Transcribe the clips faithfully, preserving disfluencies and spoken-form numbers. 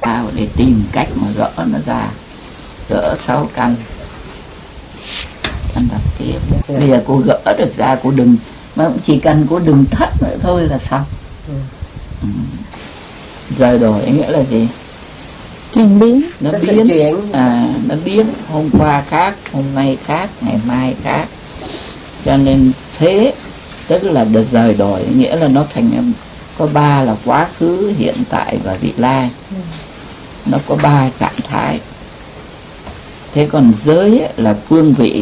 sao để tìm cách mà gỡ nó ra, gỡ sáu căn. Anh đọc tiếp. Bây giờ cô gỡ được ra, cô đừng, mà chỉ cần cô đừng thất nữa thôi là xong. Ừ. Rời đổi nghĩa là gì? Chuyển biến. Nó biến, à, nó biến, hôm qua khác, hôm nay khác, ngày mai khác. Cho nên thế tức là được rời đổi, nghĩa là nó thành có ba là quá khứ, hiện tại và vị lai. Nó có ba trạng thái. Thế còn giới là phương vị.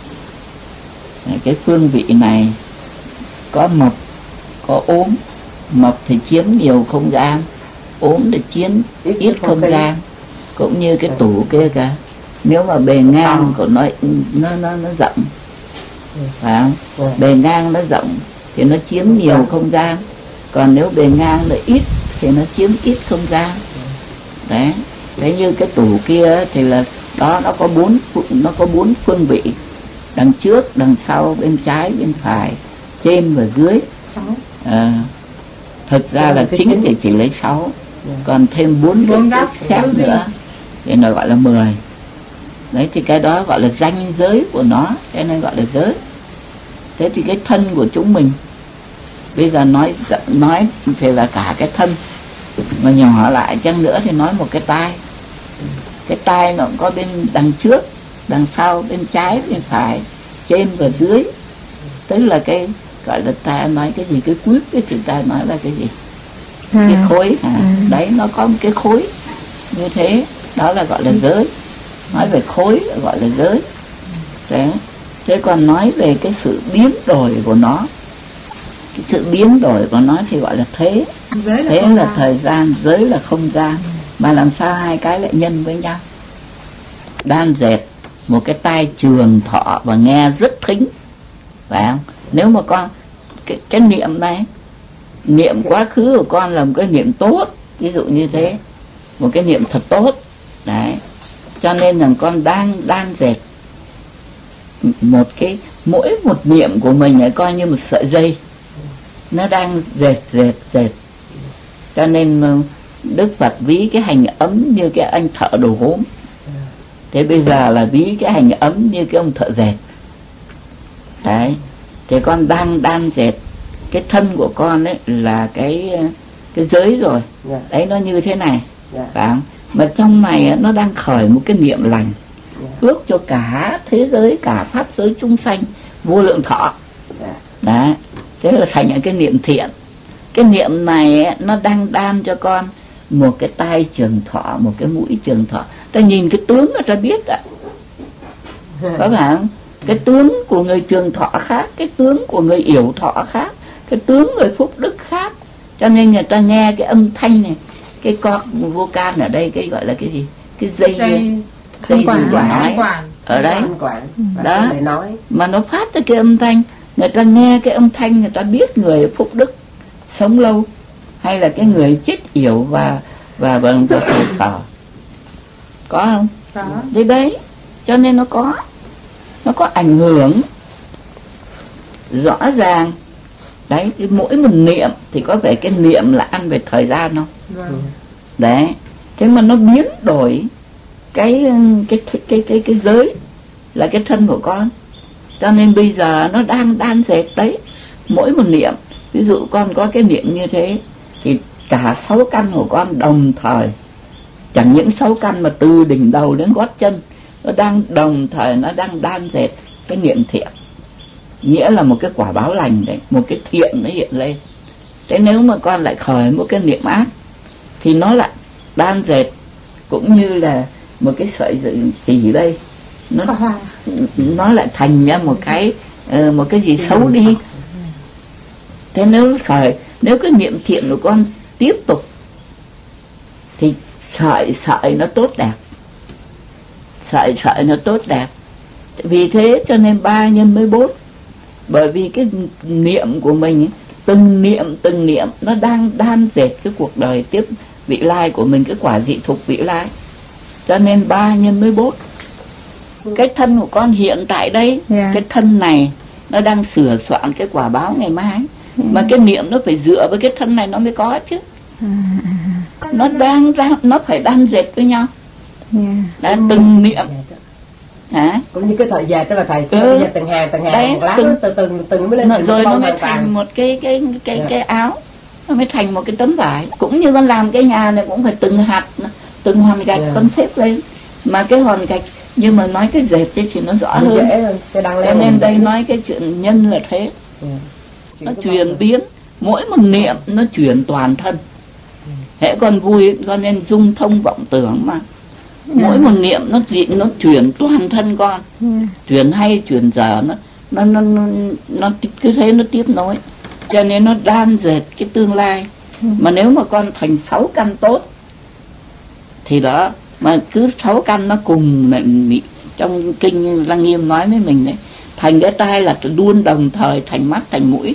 Cái phương vị này có mộc, có ốm. Mộc thì chiếm nhiều không gian, ốm thì chiếm ít không gian. Cũng như cái tủ kia kìa, nếu mà bề ngang của nó nó nó nó rộng, phải không? Bề ngang nó rộng thì nó chiếm nhiều không gian, còn nếu bề ngang nó ít thì nó chiếm ít không gian. Đấy, đấy như cái tủ kia thì là đó, nó có bốn nó có bốn phương vị, đằng trước, đằng sau, bên trái, bên phải, trên và dưới. À, thực ra là chính thì chỉ lấy sáu, còn thêm bốn cái khác nữa thì nó gọi là mười. Đấy thì cái đó gọi là danh giới của nó, cái này gọi là giới. Thế thì cái thân của chúng mình bây giờ nói nói thì là cả cái thân, mà nhỏ lại chăng nữa thì nói một cái tai. Cái tai nó cũng có bên đằng trước, đằng sau, bên trái, bên phải, trên và dưới. Tức là cái gọi là ta nói cái gì, cái quyết, cái chữ ta nói là cái gì, à, cái khối à. À. Đấy, nó có một cái khối như thế, đó là gọi là giới. Nói về khối gọi là giới. Đấy. Thế còn nói về cái sự biến đổi của nó, cái sự biến đổi của nó thì gọi là thế. Giới là thế là gian. Thời gian, giới là không gian. Mà làm sao hai cái lại nhân với nhau? Đan dệt một cái tai trường thọ và nghe rất thính, phải không? Nếu mà con cái, cái niệm này, niệm quá khứ của con là một cái niệm tốt, ví dụ như thế, một cái niệm thật tốt. Đấy, cho nên rằng con đang đan dệt một cái, mỗi một niệm của mình ấy coi như một sợi dây, nó đang dệt dệt dệt. Cho nên Đức Phật ví cái hành ấm như cái anh thợ đồ gốm. Thế bây giờ là ví cái hành ấm như cái ông thợ dệt. Đấy, thì con đang đan dệt. Cái thân của con ấy là cái cái giới rồi. Đấy, nó như thế này, phải không? Mà trong này nó đang khởi một cái niệm lành, ước cho cả thế giới, cả pháp giới chúng sanh vô lượng thọ. Đấy, thế là thành cái niệm thiện. Cái niệm này nó đang đan cho con một cái tai trường thọ, một cái mũi trường thọ. Ta nhìn cái tướng là ta biết ạ, có phải không? Cái tướng của người trường thọ khác, cái tướng của người yểu thọ khác, cái tướng người phúc đức khác. Cho nên người ta nghe cái âm thanh này, cái cọc vocal ở đây, cái gọi là cái gì, cái dây dây, dây quản, quản ở đây đó, mà nó phát ra cái âm thanh. Người ta nghe cái âm thanh, người ta biết người phúc đức sống lâu hay là cái người chết yểu và và bằng khổ sở, có không? Có. Đấy đấy, cho nên nó có nó có ảnh hưởng rõ ràng. Đấy, cái mỗi một niệm thì có vẻ cái niệm là ăn về thời gian không? Vâng. Đấy, thế mà nó biến đổi cái cái cái cái cái, cái giới là cái thân của con. Cho nên bây giờ nó đang đan dệt đấy, mỗi một niệm. Ví dụ con có cái niệm như thế thì cả sáu căn của con đồng thời, chẳng những sáu căn mà từ đỉnh đầu đến gót chân, nó đang đồng thời, nó đang đan dệt cái niệm thiện, nghĩa là một cái quả báo lành đấy, một cái thiện nó hiện lên. Thế nếu mà con lại khởi một cái niệm ác thì nó lại đan dệt cũng như là một cái sợi chỉ đây, nó nó lại thành ra một cái một cái gì xấu đi. Thế nếu khởi, nếu cái niệm thiện của con tiếp tục thì sợi sợi nó tốt đẹp, sợi sợi nó tốt đẹp. Vì thế cho nên ba nhân với bốn, bởi vì cái niệm của mình, từng niệm từng niệm nó đang đan dệt cái cuộc đời tiếp vị lai của mình, cái quả dị thục vị lai. Cho nên ba nhân với bốn. Cái thân của con hiện tại đây, yeah. Cái thân này nó đang sửa soạn cái quả báo ngày mai, yeah. Mà cái niệm nó phải dựa với cái thân này nó mới có chứ. nó đang ra, nó phải đan dệt với nhau. Yeah. Đã từng niệm hả? Cũng như cái thời gian đó là thầy ừ. bây giờ từng hàng từng hàng đấy, một lát từng, từ từng từng mới lên nó, rồi nó mới thành vàng. Một cái cái cái yeah. cái áo, nó mới thành một cái tấm vải. Cũng như con làm cái nhà này cũng phải từng hạt, từng hòn gạch yeah. con xếp lên. Mà cái hòn gạch, nhưng mà nói cái dệt thì nó rõ hơn. Dễ hơn. Cái đăng lên cho nên đây nói cái chuyện nhân là thế. Yeah. Nó chuyển biến, mỗi một niệm nó chuyển toàn thân. Hễ con vui con nên dung thông vọng tưởng mà. Yeah. Mỗi một niệm nó dị, nó chuyển toàn thân con. Yeah. Chuyển hay chuyển dở nó nó nó nó, nó cứ thế nó tiếp nối. Cho nên nó đan dệt cái tương lai. Yeah. Mà nếu mà con thành sáu căn tốt thì đó, mà cứ sáu căn nó cùng này, trong kinh Lăng Nghiêm nói với mình đấy, thành cái tai là luôn đồng thời thành mắt thành mũi.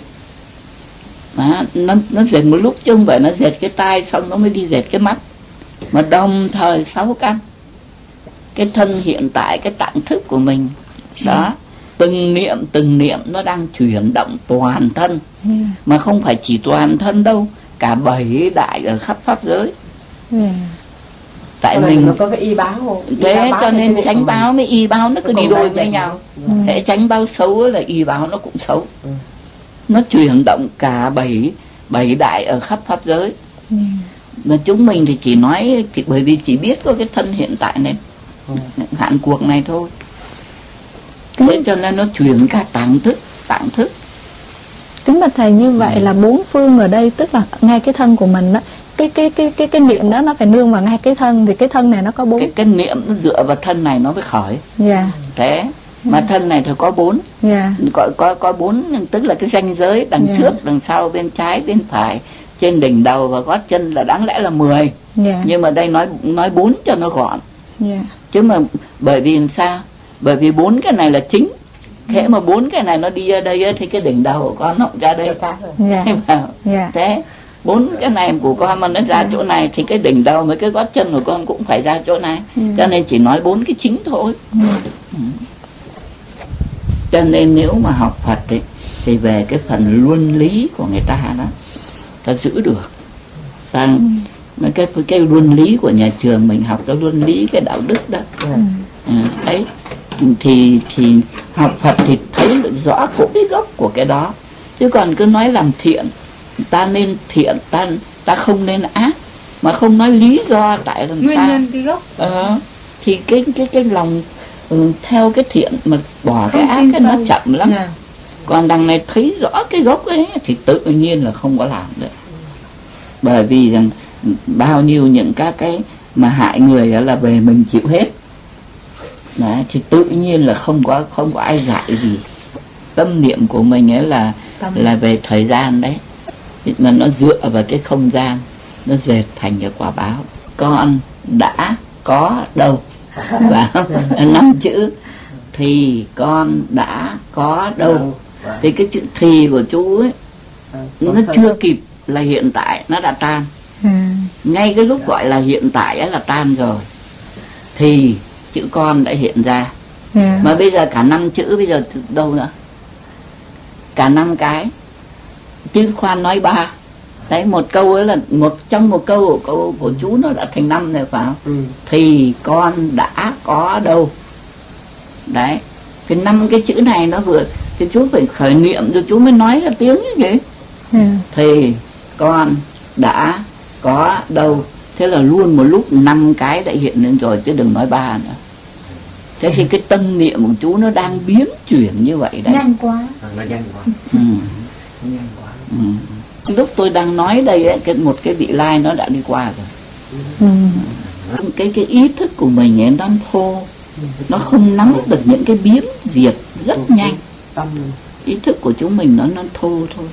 Đó, nó nó dệt một lúc chứ không phải nó dệt cái tai xong nó mới đi dệt cái mắt, mà đồng thời sáu căn. Cái thân hiện tại, cái tạng thức của mình đó, từng niệm từng niệm nó đang chuyển động toàn thân, mà không phải chỉ toàn thân đâu, cả bảy đại ở khắp pháp giới. Tại còn mình nó có cái y báo không? Y thế báo cho nên chánh báo với y báo nó cứ đi đôi với nhau. Thế chánh báo xấu là y báo nó cũng xấu. Ừ. Nó chuyển động cả bảy bảy đại ở khắp pháp giới. Ừ. Mà chúng mình thì chỉ nói chỉ, bởi vì chỉ biết có cái thân hiện tại này, ừ. hạn cuộc này thôi. Thế ừ. cho nên nó chuyển cả tạng thức, tạng thức. Kính bạch thầy, như vậy là bốn phương ở đây tức là ngay cái thân của mình đó, cái cái cái cái cái niệm đó nó phải nương vào ngay cái thân, thì cái thân này nó có bốn. Cái cái niệm nó dựa vào thân này nó mới khởi. Dạ. Yeah. Thế mà yeah. thân này thì có bốn. Dạ. Yeah. Có có có bốn, tức là cái ranh giới đằng yeah. trước, đằng sau, bên trái, bên phải, trên đỉnh đầu và gót chân là đáng lẽ là mười. Yeah. Nhưng mà đây nói nói bốn cho nó gọn. Yeah. Chứ mà bởi vì làm sao? Bởi vì bốn cái này là chính. Thế mà bốn cái này nó đi ra đây ấy, thì cái đỉnh đầu của con nó ra đây. Yeah. Yeah. Thế bốn cái này của con mà nó ra yeah. chỗ này thì cái đỉnh đầu với cái gót chân của con cũng phải ra chỗ này. Yeah. Cho nên chỉ nói bốn cái chính thôi. Yeah. Ừ. Cho nên nếu mà học Phật ấy, thì về cái phần luân lý của người ta đó, ta giữ được. Ta, yeah. cái cái luân lý của nhà trường mình học đó, luân lý cái đạo đức đó. Yeah. À, đấy. thì thì học Phật thì thấy được rõ của cái gốc của cái đó. Chứ còn cứ nói làm thiện, ta nên thiện, ta ta không nên ác, mà không nói lý do tại làm nguyên sao nhân cái gốc. Ờ, thì cái cái cái lòng ừ, theo cái thiện mà bỏ không cái ác cái nó chậm lắm. Yeah. Còn đằng này thấy rõ cái gốc ấy thì tự nhiên là không có làm được. Bởi vì rằng bao nhiêu những các cái mà hại người là về mình chịu hết. Đấy, thì tự nhiên là không có không có ai dạy gì. Tâm niệm của mình ấy là Tâm. là về thời gian đấy, mà nó dựa vào cái không gian, nó dệt thành cái quả báo. Con đã có đâu, và năm chữ thì con đã có đâu. Thì cái chữ thì của chú ấy nó chưa kịp là hiện tại, nó đã tan. Ngay cái lúc gọi là hiện tại ấy là tan rồi, thì chữ con đã hiện ra. Yeah. Mà bây giờ cả năm chữ bây giờ đâu nữa, cả năm cái chứ khoan nói ba. Đấy, một câu ấy là một trong một câu của câu của chú nó đã thành năm rồi phải không? Ừ. Thì con đã có đâu. Đấy, cái năm cái chữ này nó vừa thì chú phải khởi niệm rồi chú mới nói ra tiếng như vậy. Yeah. Thì con đã có đâu. Thế là luôn một lúc năm cái đã hiện lên rồi, chứ đừng nói ba nữa. Thế thì cái tâm niệm của chú nó đang biến chuyển như vậy đấy. Nhanh quá. Nó nhanh quá. Ừ. Nó nhanh quá. Ừ. Lúc tôi đang nói đây ấy, cái một cái vị lai nó đã đi qua rồi. Ừ. Cái cái ý thức của mình ấy nó thô, nó không nắm được những cái biến diệt rất nhanh. Ý thức của chúng mình nó nó thô thôi.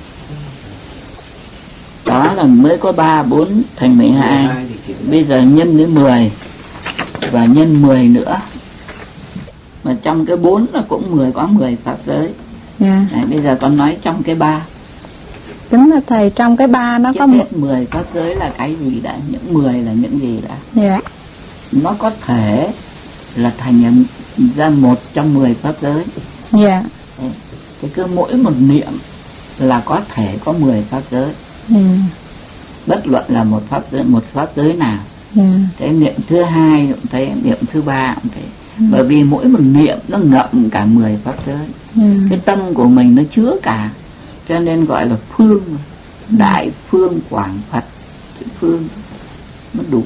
Đó là mới có ba, bốn thành mười hai. Bây giờ nhân đến mười và nhân mười nữa. Mà trong cái bốn là cũng mười, có mười pháp giới. Yeah. Đấy, bây giờ con nói trong cái ba. Đúng là thầy, trong cái ba nó có một mười pháp giới là cái gì đã? Những mười là những gì đã? Yeah. Nó có thể là thành ra một trong mười pháp giới. Yeah. Đấy. Cái cứ mỗi một niệm là có thể có mười pháp giới. Ừ. bất luận là một pháp giới một pháp giới nào. Yeah. Thế niệm thứ hai cũng thế, niệm thứ ba cũng thế. Yeah. Bởi vì mỗi một niệm nó ngậm cả mười pháp giới. Yeah. Cái tâm của mình nó chứa cả, cho nên gọi là phương. Yeah. Đại phương quảng Phật. Cái phương nó đủ.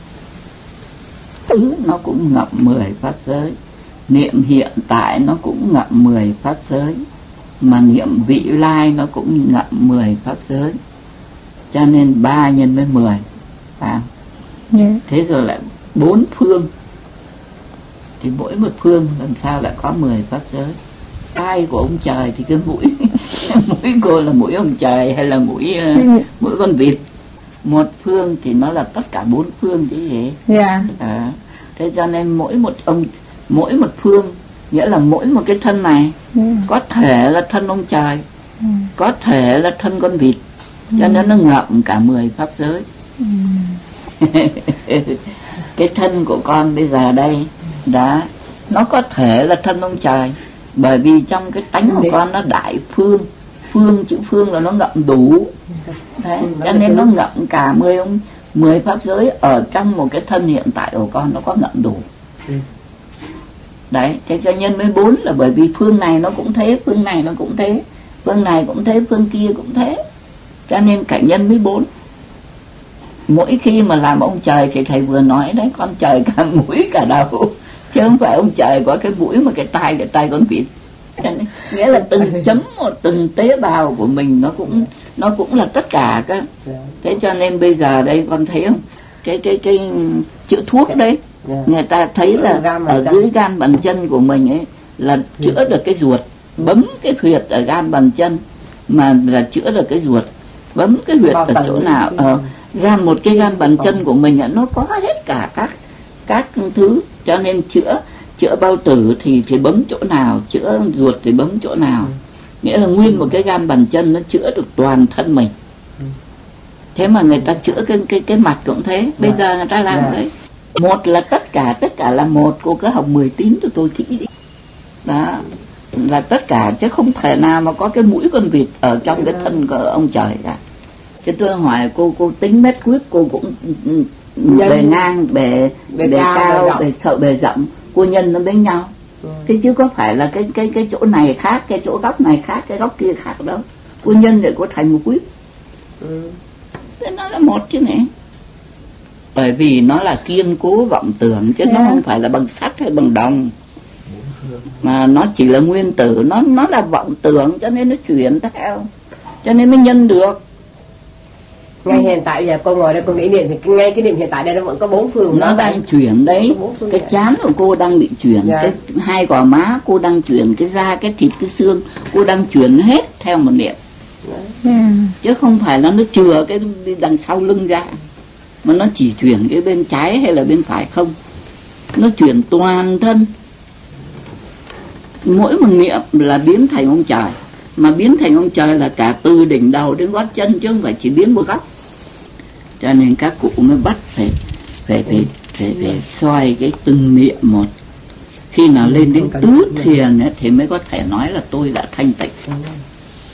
Thứ nó cũng ngậm mười pháp giới. Niệm hiện tại nó cũng ngậm mười pháp giới. Mà niệm vị lai nó cũng ngậm mười pháp giới. Cho nên ba nhân với mười, phải không? Yeah. Thế rồi lại bốn phương, thì mỗi một phương làm sao lại có mười pháp giới. Tai của ông trời thì cái mũi mũi cô là mũi ông trời hay là mũi uh, mũi con vịt. Một phương thì nó là tất cả bốn phương chứ gì. Yeah. À, thế cho nên mỗi một ông mỗi một phương nghĩa là mỗi một cái thân này. Yeah. Có thể là thân ông trời. Yeah. Có thể là thân con vịt. Cho nên nó ngậm cả mười pháp giới. Cái thân của con bây giờ đây đã nó có thể là thân ông trời, bởi vì trong cái tánh của con nó đại phương. Phương, chữ phương là nó ngậm đủ. Đấy, cho nên nó ngậm cả mười ông mười pháp giới ở trong một cái thân hiện tại của con, nó có ngậm đủ. Đấy, thế cho nhân với bốn là bởi vì phương này nó cũng thế, phương này nó cũng thế, phương này cũng thế, phương kia cũng thế. Cho nên cả nhân với bốn. Mỗi khi mà làm ông trời thì thầy vừa nói đấy, con trời cả mũi cả đầu, chứ không phải ông trời có cái mũi mà cái tai cái tai con vịt. Cho nên nghĩa là từng chấm một, từng tế bào của mình nó cũng nó cũng là tất cả các. Thế cho nên bây giờ đây con thấy không, cái cái cái chữ thuốc đấy, người ta thấy là ở dưới gan bàn chân của mình ấy là chữa được cái ruột. Bấm cái huyệt ở gan bàn chân mà là chữa được cái ruột. Bấm cái huyệt ở chỗ nào ở gan một cái gan bàn chân của mình nó có hết cả các các thứ. Cho nên chữa chữa bao tử thì thì bấm chỗ nào, chữa ruột thì bấm chỗ nào. Nghĩa là nguyên một cái gan bàn chân nó chữa được toàn thân mình. Thế mà người ta chữa cái cái cái mặt cũng thế. Bây giờ người ta làm đấy. Một là tất cả, tất cả là một. Cô cứ học mười tín cho tôi kỹ đi. Đó là tất cả, chứ không thể nào mà có cái mũi con vịt ở trong cái thân của ông trời cả. Chứ tôi hỏi cô, cô tính mét quyết cô cũng bề ngang, bề, bề, bề cao, cao bề, bề sợ, bề rộng. Cô nhân nó với nhau. Ừ. Thế chứ có phải là cái cái cái chỗ này khác, cái chỗ góc này khác, cái góc kia khác đâu. Cô nhân để cô thành một quyết. Ừ. Thế nó là một chứ này. Bởi vì nó là kiên cố vọng tưởng, chứ yeah. nó không phải là bằng sắt hay bằng đồng. Mà nó chỉ là nguyên tử, nó nó là vọng tưởng, cho nên nó chuyển theo, cho nên mới nhân được. Ngay hiện tại giờ cô ngồi đây cô nghĩ niệm thì ngay cái niệm hiện tại đây nó vẫn có bốn phương. Nó đang đây. Chuyển đấy. Cái trán của cô đang bị chuyển, yeah. cái hai gò má cô đang chuyển, cái da, cái thịt, cái xương cô đang chuyển hết theo một niệm. Yeah. Chứ không phải là nó chừa cái đằng sau lưng ra, mà nó chỉ chuyển cái bên trái hay là bên phải không. Nó chuyển toàn thân. Mỗi một niệm là biến thành ông trời. Mà biến thành ông trời là cả từ đỉnh đầu đến gót chân, chứ không phải chỉ biến một góc. Cho nên các cụ mới bắt phải phải phải phải, phải soi cái từng niệm một. Khi nào lên đến tứ thiền ấy, thì mới có thể nói là tôi đã thanh tịnh.